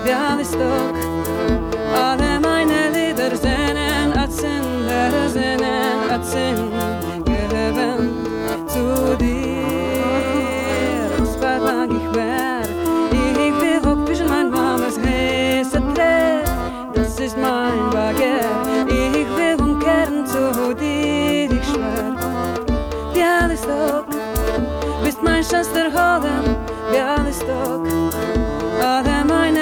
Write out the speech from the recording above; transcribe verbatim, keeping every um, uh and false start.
Bialystok. Alle meine Lieder sehnen at Sünder, sehnen at Sünder, gehören zu dir. Es war lang ich wär, ich will hoch zwischen mein Mames heiße Träg. Das ist mein Baguette, ich will umkehren zu dir, ich schwör. Bialystok, bist mein schönster Holden, Bialystok. Alle meine